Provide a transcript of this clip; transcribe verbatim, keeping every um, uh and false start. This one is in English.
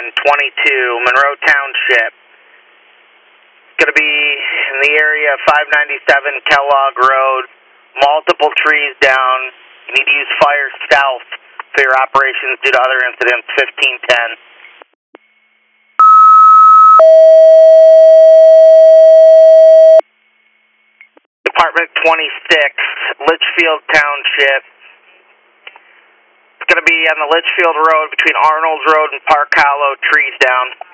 seven twenty-two, Monroe Township. Going to be in the area of five ninety-seven Kellogg Road. Multiple trees down. You need to use fire stealth for your operations due to other incidents. fifteen ten. Department twenty-six, Litchfield Township. It's going to be on the Litchfield Road between Arnold's Road and Park Hollow, trees down.